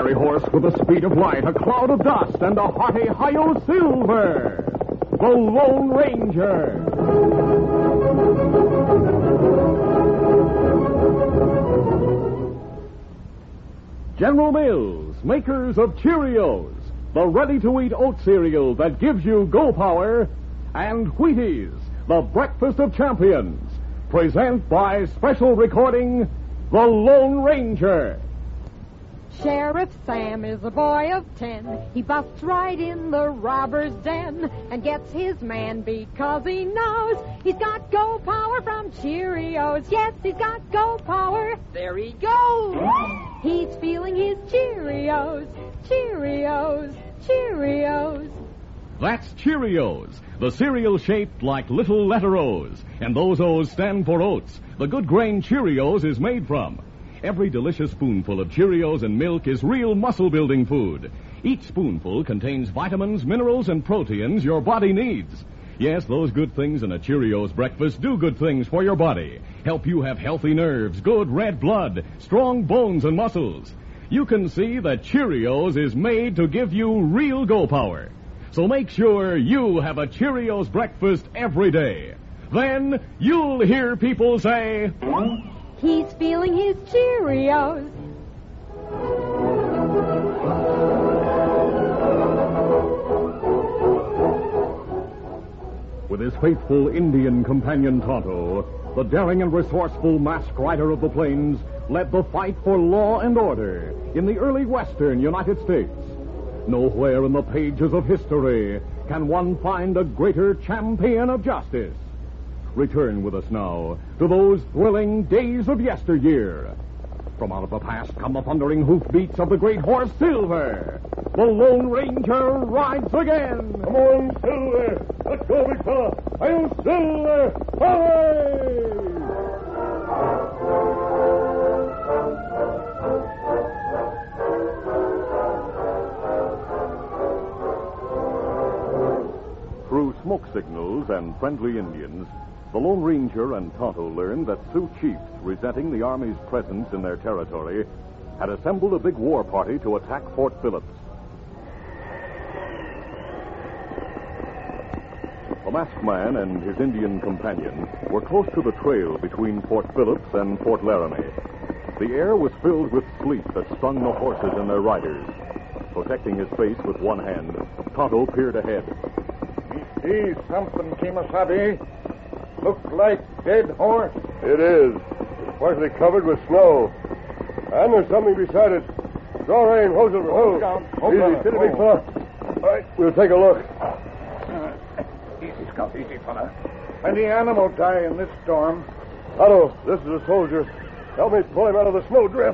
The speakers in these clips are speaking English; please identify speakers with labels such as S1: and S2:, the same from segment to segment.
S1: fiery horse with the speed of light, a cloud of dust, and a hearty Hi-Yo Silver, the Lone Ranger. General Mills, makers of Cheerios, the ready-to-eat oat cereal that gives you go power, and Wheaties, the breakfast of champions, present by special recording, The Lone Ranger.
S2: Sheriff Sam is a boy of 10. He busts right in the robber's den and gets his man because he knows he's got go power from Cheerios. Yes, he's got go power. There he goes. He's feeling his Cheerios, Cheerios, Cheerios.
S1: That's Cheerios, the cereal shaped like little letter O's. And those O's stand for oats. The good grain Cheerios is made from. Every delicious spoonful of Cheerios and milk is real muscle-building food. Each spoonful contains vitamins, minerals, and proteins your body needs. Yes, those good things in a Cheerios breakfast do good things for your body. Help you have healthy nerves, good red blood, strong bones and muscles. You can see that Cheerios is made to give you real go power. So make sure you have a Cheerios breakfast every day. Then you'll hear people say,
S2: he's feeling his Cheerios.
S1: With his faithful Indian companion Tonto, the daring and resourceful masked rider of the plains led the fight for law and order in the early western United States. Nowhere in the pages of history can one find a greater champion of justice. Return with us now to those thrilling days of yesteryear. From out of the past come the thundering hoofbeats of the great horse Silver. The Lone Ranger rides again.
S3: Come on, Silver. Let's go, big fella. Hi-yo, Silver. Hooray!
S1: Through smoke signals and friendly Indians, the Lone Ranger and Tonto learned that Sioux chiefs, resenting the Army's presence in their territory, had assembled a big war party to attack Fort Phillips. The masked man and his Indian companion were close to the trail between Fort Phillips and Fort Laramie. The air was filled with sleep that stung the horses and their riders. Protecting his face with one hand, Tonto peered ahead.
S3: See something, Kemosabe. Looks like dead horse. It is. It's partially covered with snow. And there's something beside it. Draw rein, hose over, hose. Easy, steady, big fella. All right, we'll take a look.
S4: Easy, Scout, easy, fella. Plenty animal die in this storm.
S3: Otto, this is a soldier. Help me pull him out of the snowdrift.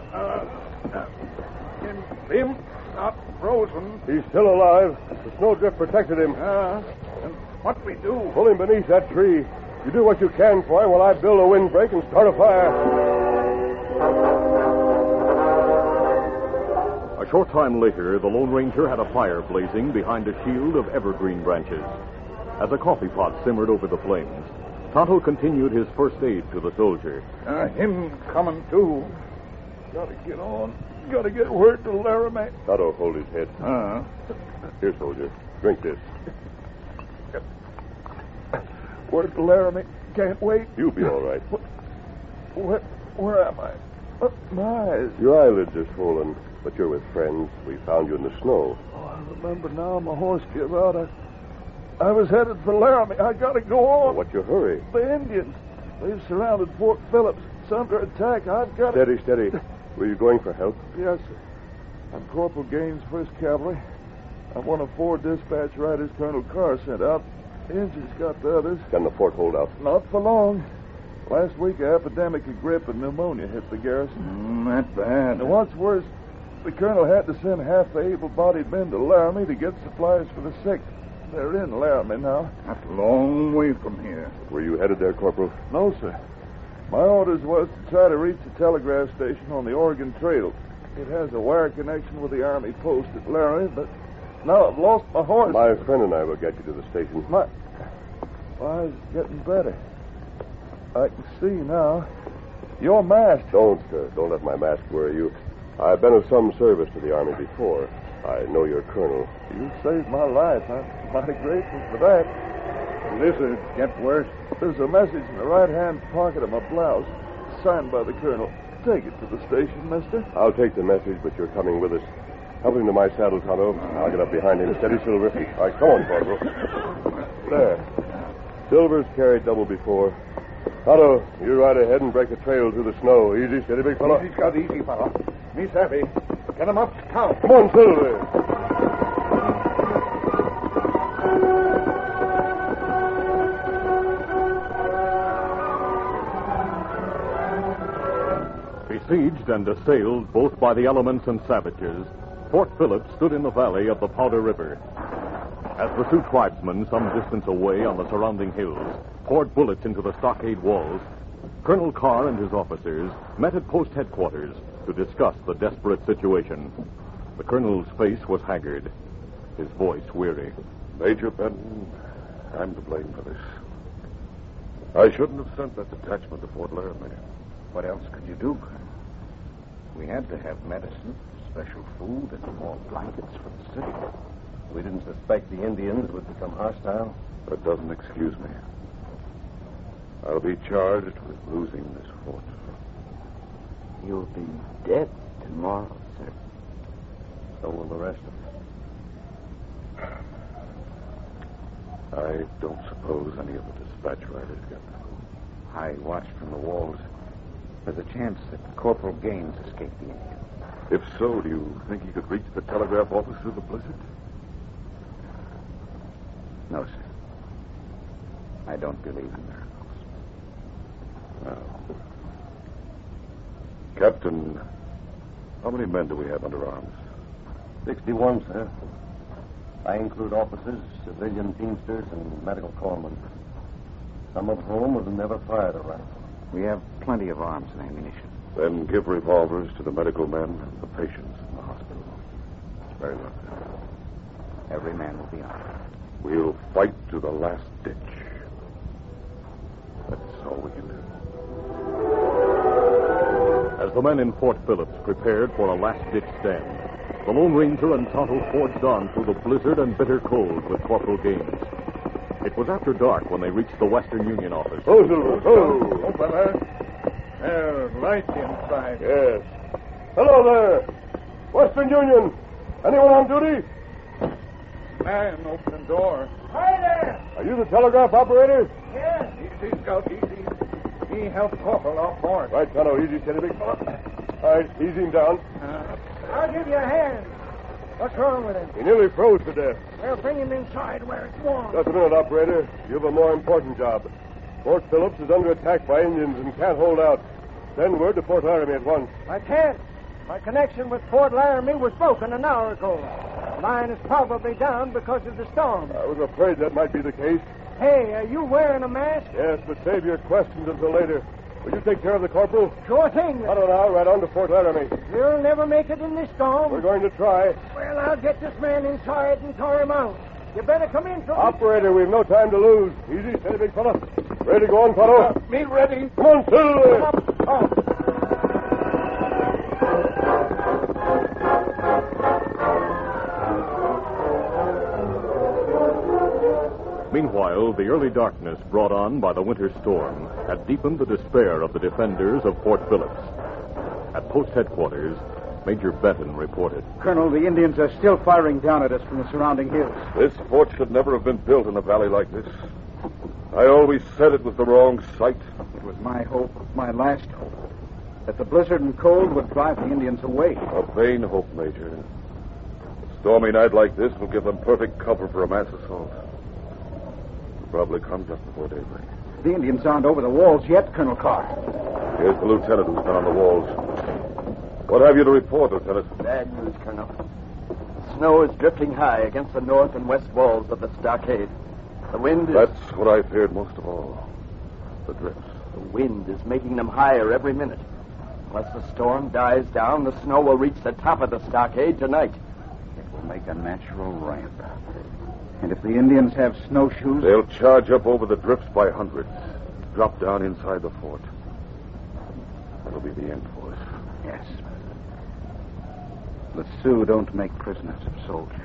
S4: Him not frozen.
S3: He's still alive. The snowdrift protected him.
S4: And what we do?
S3: Pull him beneath that tree. You do what you can for him while I build a windbreak and start a fire.
S1: A short time later, the Lone Ranger had a fire blazing behind a shield of evergreen branches. As a coffee pot simmered over the flames, Tonto continued his first aid to the soldier.
S4: Him coming too. Gotta get on. Gotta get word to Laramie.
S3: Tonto, hold his head. Here, soldier. Drink this.
S4: Word to Laramie. Can't wait.
S3: You'll be all right.
S4: Where am I? My eyes.
S3: Your eyelids are swollen, but you're with friends. We found you in the snow.
S4: Oh, I remember now. My horse gave out. I was headed for Laramie. I gotta go on.
S3: Well, what's your hurry?
S4: The Indians. They've surrounded Fort Phillips. It's under attack. I've got to...
S3: Steady. Were you going for help?
S4: Yes, sir. I'm Corporal Gaines, 1st Cavalry. I'm one of 4 dispatch riders Colonel Carr sent out. The Indians got the others.
S3: Can the fort hold out?
S4: Not for long. Last week, an epidemic of grippe and pneumonia hit the garrison.
S5: Not bad.
S4: And what's worse, the colonel had to send half the able-bodied men to Laramie to get supplies for the sick. They're in Laramie now.
S5: That's a long way from here.
S3: Were you headed there, Corporal?
S4: No, sir. My orders was to try to reach the telegraph station on the Oregon Trail. It has a wire connection with the Army post at Laramie, but now I've lost my horse.
S3: My friend and I will get you to the station.
S4: My eyes getting better. I can see now. Your mask.
S3: Don't let my mask worry you. I've been of some service to the Army before. I know your colonel.
S4: You saved my life. I'm mighty grateful for that.
S5: Blizzard get worse.
S4: There's a message in the right-hand pocket of my blouse, signed by the colonel. Take it to the station, mister.
S3: I'll take the message, but you're coming with us. Help him to my saddle, Tonto. I'll get up behind him. Steady, Silver. All right, come on, Corporal. There. Silver's carried double before. Tonto, you ride ahead and break the trail through the snow. Easy, steady, big fellow.
S5: Easy, Scott, easy, fella. Me savvy. Get him up, count.
S3: Come on, Silver.
S1: Besieged and assailed both by the elements and savages, Fort Phillips stood in the valley of the Powder River. As the Sioux tribesmen, some distance away on the surrounding hills, poured bullets into the stockade walls, Colonel Carr and his officers met at post headquarters to discuss the desperate situation. The colonel's face was haggard, his voice weary.
S6: Major Benton, I'm to blame for this. I shouldn't have sent that detachment to Fort Laramie.
S5: What else could you do, Colonel? We had to have medicine, special food, and more blankets for the city.
S7: We didn't suspect the Indians would become hostile.
S6: That doesn't excuse me. I'll be charged with losing this fort.
S7: You'll be dead tomorrow, sir. So will the rest of us.
S6: I don't suppose any of the dispatch riders get through.
S5: I watched from the walls. There's a chance that Corporal Gaines escaped the Indians.
S6: If so, do you think he could reach the telegraph office through the blizzard?
S5: No, sir. I don't believe in miracles.
S6: No. Captain, how many men do we have under arms?
S7: 61, sir. I include officers, civilian teamsters, and medical corpsmen. Some of whom have never fired a rifle.
S5: We have plenty of arms and ammunition.
S6: Then give revolvers to the medical men and the patients in the hospital. Very well.
S5: Every man will be armed.
S6: We'll fight to the last ditch. That's all we can do.
S1: As the men in Fort Phillips prepared for a last-ditch stand, the Lone Ranger and Tonto forged on through the blizzard and bitter cold with Corporal Gaines. It was after dark when they reached the Western Union office.
S3: Oh, Silver. Oh.
S5: Oh, fella. There's light inside.
S3: Yes. Hello there. Western Union. Anyone on duty?
S5: Man, open the door.
S8: Hi there.
S3: Are you the telegraph operator?
S8: Yes.
S5: Easy, Scout, easy. He helped Corporal off board.
S3: Right, Tonto. Easy, steady, big fella. All right, ease him down.
S8: I'll give you a hand. What's wrong with him?
S3: He nearly froze to death.
S8: Well, bring him inside where it's warm.
S3: Just a minute, operator. You have a more important job. Fort Phillips is under attack by Indians and can't hold out. Send word to Fort Laramie at once.
S8: I can't. My connection with Fort Laramie was broken an hour ago. The line is probably down because of the storm.
S3: I was afraid that might be the case.
S8: Hey, are you wearing a mask?
S3: Yes, but save your questions until later. Will you take care of the corporal?
S8: Sure thing.
S3: I don't know, right on to Fort Laramie.
S8: You'll never make it in this storm.
S3: We're going to try.
S8: Well, I'll get this man inside and tow him out. You better come in, Tony.
S3: Operator, we've no time to lose. Easy, steady, big fella. Ready to go on, Tonto?
S5: Me ready.
S3: Come on, Silver.
S8: Oh.
S1: Meanwhile, the early darkness brought on by the winter storm had deepened the despair of the defenders of Fort Phillips. At post headquarters, Major Benton reported.
S9: Colonel, the Indians are still firing down at us from the surrounding hills.
S6: This fort should never have been built in a valley like this. I always said it was the wrong site.
S9: It was my hope, my last hope, that the blizzard and cold would drive the Indians away.
S6: A vain hope, Major. A stormy night like this will give them perfect cover for a mass assault. It'll probably come just before daybreak.
S9: The Indians aren't over the walls yet, Colonel Carr.
S6: Here's the lieutenant who's been on the walls. What have you to report, Lieutenant?
S7: Bad news, Colonel. Snow is drifting high against the north and west walls of the stockade. The wind is...
S6: That's what I feared most of all. The drifts.
S7: The wind is making them higher every minute. Unless the storm dies down, the snow will reach the top of the stockade tonight.
S9: It will make a natural ramp. And if the Indians have snowshoes...
S6: They'll charge up over the drifts by hundreds. Drop down inside the fort. That'll be the end for us.
S9: Yes. The Sioux don't make prisoners of soldiers.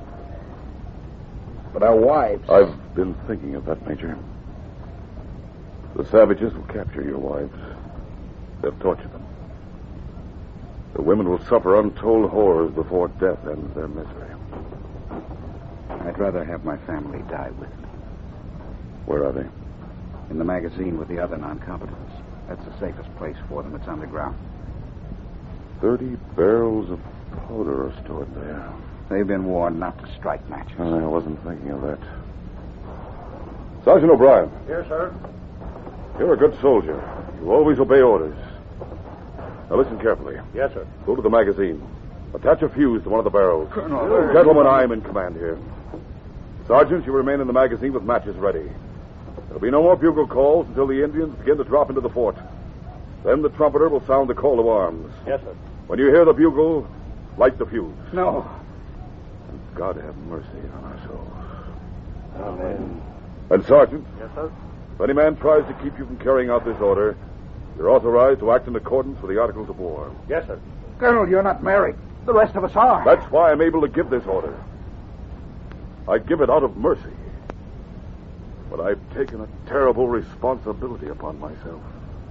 S9: But our wives...
S6: I've been thinking of that, Major. The savages will capture your wives. They'll torture them. The women will suffer untold horrors before death ends their misery.
S9: I'd rather have my family die with me.
S6: Where are they?
S9: In the magazine with the other non-combatants. That's the safest place for them. It's underground.
S6: 30 barrels of powder are stored there.
S9: They've been warned not to strike matches.
S6: I wasn't thinking of that. Sergeant O'Brien.
S8: Yes, sir.
S6: You're a good soldier. You always obey orders. Now listen carefully.
S8: Yes, sir.
S6: Go to the magazine. Attach a fuse to one of the barrels.
S9: Colonel.
S6: Gentlemen, I'm in command here. Sergeants, you remain in the magazine with matches ready. There'll be no more bugle calls until the Indians begin to drop into the fort. Then the trumpeter will sound the call to arms.
S8: Yes, sir.
S6: When you hear the bugle, light the fuse.
S9: No.
S6: And God have mercy on our souls.
S8: Amen.
S6: And, Sergeant,
S8: Yes, sir.
S6: if any man tries to keep you from carrying out this order, you're authorized to act in accordance with the Articles of War.
S8: Yes, sir.
S9: Colonel, you're not married. The rest of us are.
S6: That's why I'm able to give this order. I give it out of mercy. But I've taken a terrible responsibility upon myself.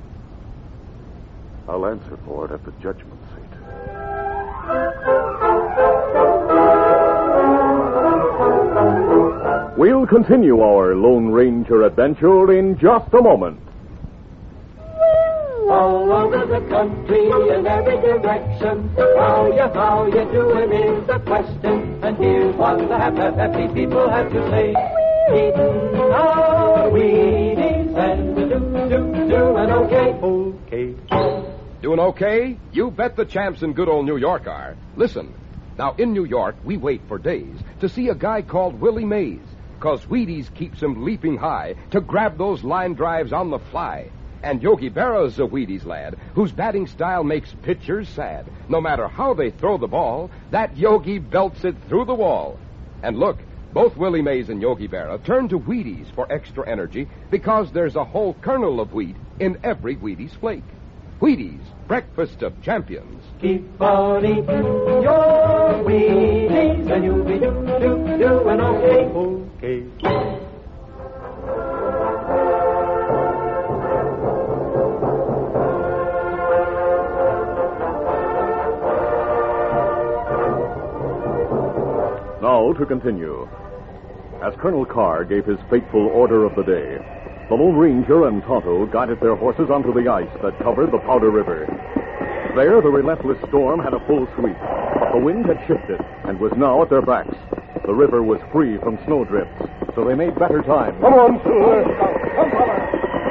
S6: I'll answer for it at the judgment seat.
S1: We'll continue our Lone Ranger adventure in just a moment.
S10: All over the country in every direction, how you doing is the question. And here's what the happy people have to say. Eating our Wheaties and doing okay.
S11: Doing okay? You bet the champs in good old New York are. Listen, now in New York, we wait for days to see a guy called Willie Mays, 'cause Wheaties keeps him leaping high to grab those line drives on the fly. And Yogi Berra's a Wheaties lad whose batting style makes pitchers sad. No matter how they throw the ball, that Yogi belts it through the wall. And look, both Willie Mays and Yogi Berra turn to Wheaties for extra energy because there's a whole kernel of wheat in every Wheaties flake. Wheaties, breakfast of champions.
S10: Keep on eating your Wheaties and you'll be doing okay.
S1: Now to continue. As Colonel Carr gave his fateful order of the day, the Lone Ranger and Tonto guided their horses onto the ice that covered the Powder River. There, the relentless storm had a full sweep, but the wind had shifted and was now at their backs. The river was free from snowdrifts, so they made better time.
S3: Come on, Silver.
S8: Come, fella.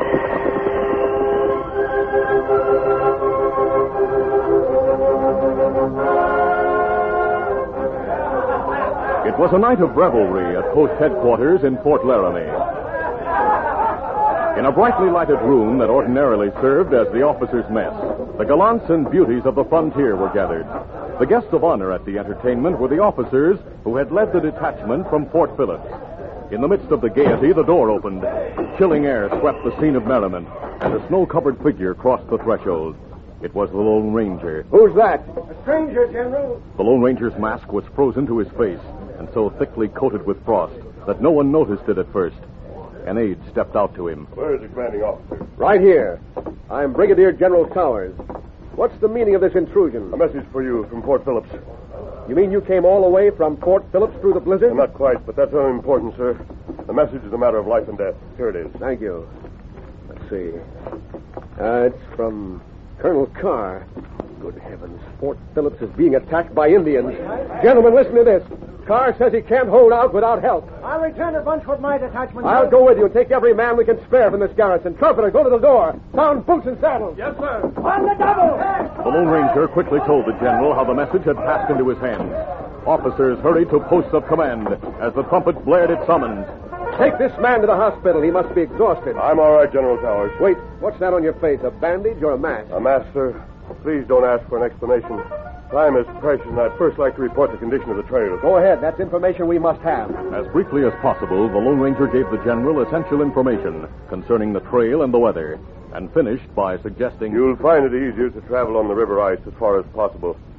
S1: It was a night of revelry at post headquarters in Fort Laramie. In a brightly lighted room that ordinarily served as the officers' mess, the gallants and beauties of the frontier were gathered. The guests of honor at the entertainment were the officers who had led the detachment from Fort Phillips. In the midst of the gaiety, the door opened. Chilling air swept the scene of merriment, and a snow-covered figure crossed the threshold. It was the Lone Ranger.
S8: Who's that? A stranger, General.
S1: The Lone Ranger's mask was frozen to his face, and so thickly coated with frost that no one noticed it at first. An aide stepped out to him.
S3: Where is the commanding officer?
S8: Right here. I'm Brigadier General Towers. What's the meaning of this intrusion?
S3: A message for you from Fort Phillips.
S8: You mean you came all the way from Fort Phillips through the blizzard?
S3: Well, not quite, but that's unimportant, sir. The message is a matter of life and death. Here it is.
S8: Thank you. Let's see. It's from Colonel Carr. Good heavens. Fort Phillips is being attacked by Indians. Gentlemen, listen to this. Carr says he can't hold out without help.
S12: I'll return at once with my detachment.
S8: I'll go with you and take every man we can spare from this garrison. Trumpeter, go to the door. Sound boots and saddles.
S3: Yes, sir.
S12: On the double!
S1: The Lone Ranger quickly told the general how the message had passed into his hands. Officers hurried to posts of command as the trumpet blared its summons.
S8: Take this man to the hospital. He must be exhausted.
S3: I'm all right, General Towers.
S8: Wait, what's that on your face? A bandage or a mask?
S3: A mask, sir. Please don't ask for an explanation. Time is precious, and I'd first like to report the condition of the trail.
S8: Go ahead. That's information we must have.
S1: As briefly as possible, the Lone Ranger gave the general essential information concerning the trail and the weather, and finished by suggesting...
S3: You'll find it easier to travel on the river ice as far as possible.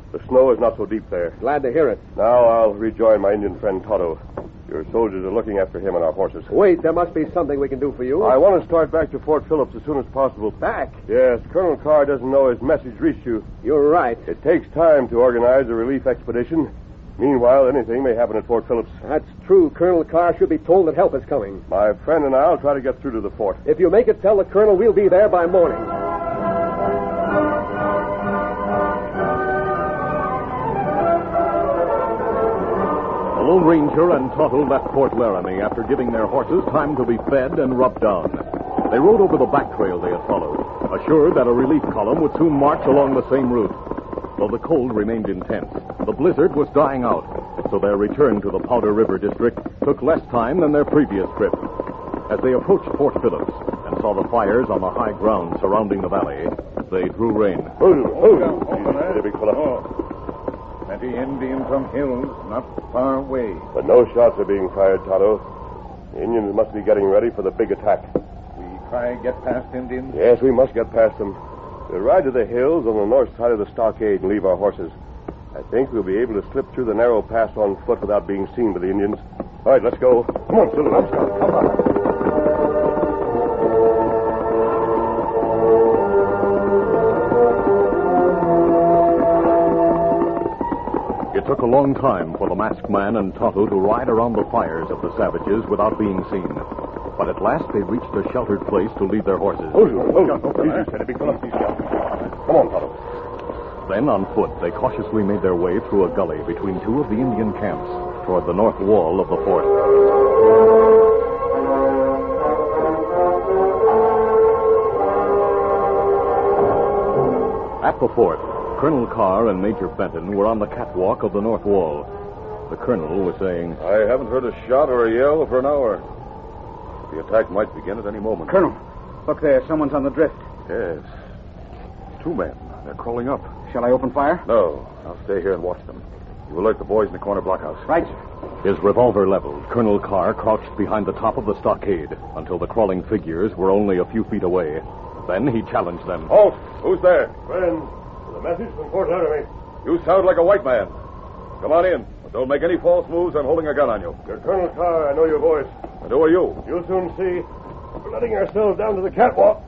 S3: The snow is not so deep there.
S8: Glad to hear it.
S3: Now I'll rejoin my Indian friend Tonto. Your soldiers are looking after him and our horses.
S8: Wait, there must be something we can do for you.
S3: I want to start back to Fort Phillips as soon as possible.
S8: Back?
S3: Yes, Colonel Carr doesn't know his message reached you.
S8: You're right.
S3: It takes time to organize a relief expedition. Meanwhile, anything may happen at Fort Phillips.
S8: That's true. Colonel Carr should be told that help is coming.
S3: My friend and I'll try to get through to the fort.
S8: If you make it, tell the colonel we'll be there by morning.
S1: The Lone Ranger and Tonto left Fort Laramie after giving their horses time to be fed and rubbed down. They rode over the back trail they had followed, assured that a relief column would soon march along the same route. Though the cold remained intense, the blizzard was dying out, so their return to the Powder River district took less time than their previous trip. As they approached Fort Phillips and saw the fires on the high ground surrounding the valley, they drew rein.
S3: Easy, big fella.
S9: Plenty Indians from hills not far away.
S3: But no shots are being fired, Tonto. The Indians must be getting ready for the big attack.
S9: We try get past Indians?
S3: Yes, we must get past them. We'll ride to the hills on the north side of the stockade and leave our horses. I think we'll be able to slip through the narrow pass on foot without being seen by the Indians. All right, let's go. Come on, Silver. Let's go. Come on.
S1: It took a long time for the masked man and Tonto to ride around the fires of the savages without being seen. But at last they reached a sheltered place to lead their horses.
S3: Easy, steady, big fella. Come on, Tonto.
S1: Then, on foot, they cautiously made their way through a gully between two of the Indian camps toward the north wall of the fort. At the fort, Colonel Carr and Major Benton were on the catwalk of the north wall. The colonel was saying,
S6: I haven't heard a shot or a yell for an hour. The attack might begin at any moment.
S9: Colonel, look there. Someone's on the drift.
S6: Yes. 2 men. They're crawling up.
S9: Shall I open fire?
S6: No. I'll stay here and watch them. You alert the boys in the corner blockhouse.
S9: Right, sir.
S1: His revolver leveled, Colonel Carr crouched behind the top of the stockade until the crawling figures were only a few feet away. Then he challenged them.
S6: Halt! Who's there?
S3: Friend, the message from Fort Laramie.
S6: You sound like a white man. Come on in. But don't make any false moves. I'm holding a gun on you.
S3: You're Colonel Carr. I know your voice.
S6: And who are you?
S3: You'll soon see. We're letting ourselves down to the catwalk.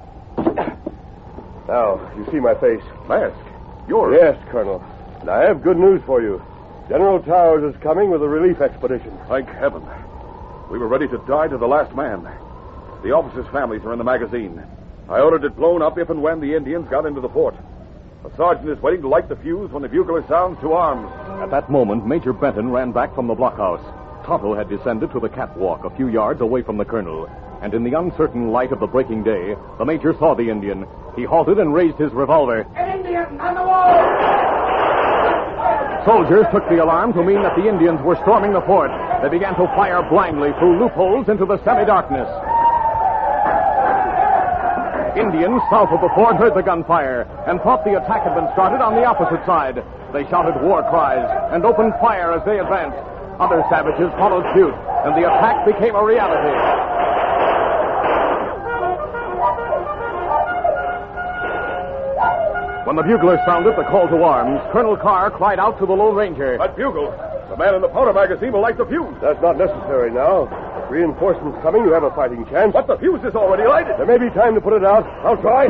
S3: Now, you see my face.
S6: Mask? You're...
S3: Yes, Colonel. And I have good news for you. General Towers is coming with a relief expedition.
S6: Thank heaven. We were ready to die to the last man. The officers' families are in the magazine. I ordered it blown up if and when the Indians got into the fort. The sergeant is waiting to light the fuse when the bugler sounds to arms.
S1: At that moment, Major Benton ran back from the blockhouse. Tonto had descended to the catwalk a few yards away from the colonel. And in the uncertain light of the breaking day, the major saw the Indian. He halted and raised his revolver.
S12: Indian on the wall!
S1: Soldiers took the alarm to mean that the Indians were storming the fort. They began to fire blindly through loopholes into the semi-darkness. Indians south of the fort heard the gunfire and thought the attack had been started on the opposite side. They shouted war cries and opened fire as they advanced. Other savages followed suit, and the attack became a reality. When the bugler sounded the call to arms, Colonel Carr cried out to the Lone Ranger.
S6: That bugle! The man in the powder magazine will light the fuse.
S3: That's not necessary now. If reinforcements coming, you have a fighting chance.
S6: But the fuse is already lighted.
S3: There may be time to put it out. I'll try.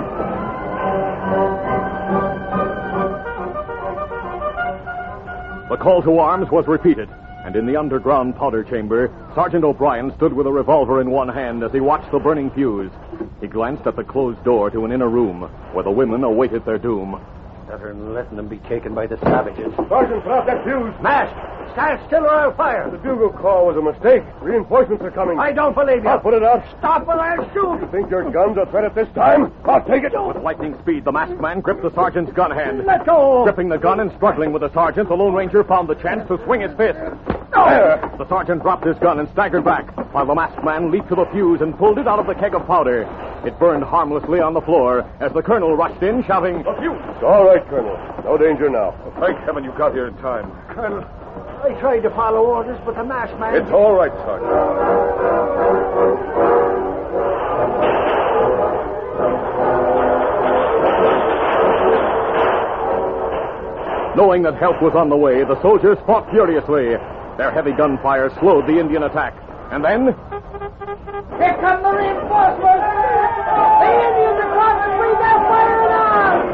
S1: The call to arms was repeated, and in the underground powder chamber, Sergeant O'Brien stood with a revolver in one hand as he watched the burning fuse. He glanced at the closed door to an inner room where the women awaited their doom.
S7: Better than letting them be taken by the savages.
S3: Sergeant, put out that fuse.
S12: Mask, stand still or I'll fire.
S3: The bugle call was a mistake. Reinforcements are coming.
S12: I don't believe you.
S3: I'll put it out.
S12: Stop or I'll shoot.
S3: You think your gun's a threat at this time? I'll take it.
S1: With lightning speed, the masked man gripped the sergeant's gun hand.
S12: Let go.
S1: Gripping the gun and struggling with the sergeant, the Lone Ranger found the chance to swing his fist.
S3: There.
S1: The sergeant dropped his gun and staggered back, while the masked man leaped to the fuse and pulled it out of the keg of powder. It burned harmlessly on the floor as the colonel rushed in, shouting,
S6: The fuse!
S3: It's all right, Colonel. No danger now.
S6: Well, thank heaven you got here in time.
S12: Colonel, I tried to follow orders, but the masked man...
S6: It's all right, Sergeant.
S1: Knowing that help was on the way, the soldiers fought furiously. Their heavy gunfire slowed the Indian attack. And then...
S12: Here come the reinforcements! The Indians across the street, they're firing on!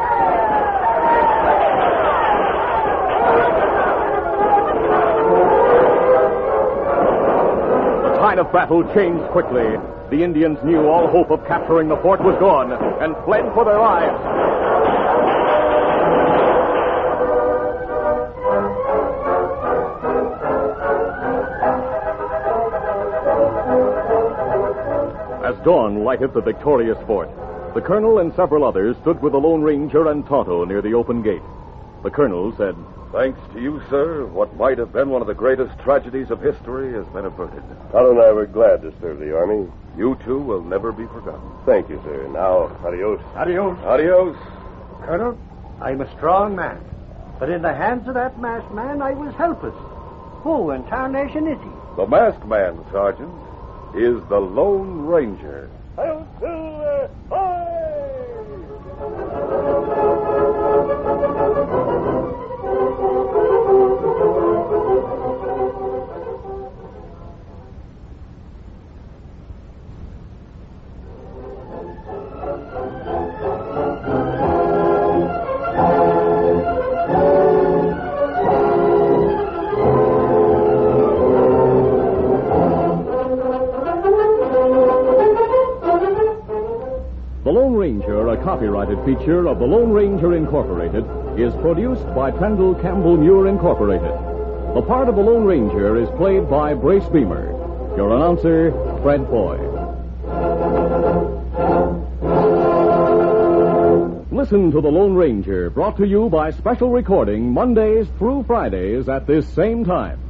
S1: The tide of battle changed quickly. The Indians knew all hope of capturing the fort was gone and fled for their lives. As dawn lighted the victorious fort, the colonel and several others stood with the Lone Ranger and Tonto near the open gate. The colonel said,
S6: "Thanks to you, sir, what might have been one of the greatest tragedies of history has been averted.
S3: Tonto and I were glad to serve the Army.
S6: You two will never be forgotten."
S3: Thank you, sir. Now, adios.
S12: Adios.
S6: Adios.
S12: Colonel, I'm a strong man. But in the hands of that masked man, I was helpless. Who in tarnation is he?
S6: The masked man, Sergeant, is the Lone Ranger.
S3: Hail Silver!
S1: The Lone Ranger, a copyrighted feature of the Lone Ranger Incorporated, is produced by Pendle Campbell Muir Incorporated. The part of the Lone Ranger is played by Brace Beamer. Your announcer, Fred Foy. Listen to the Lone Ranger, brought to you by special recording Mondays through Fridays at this same time.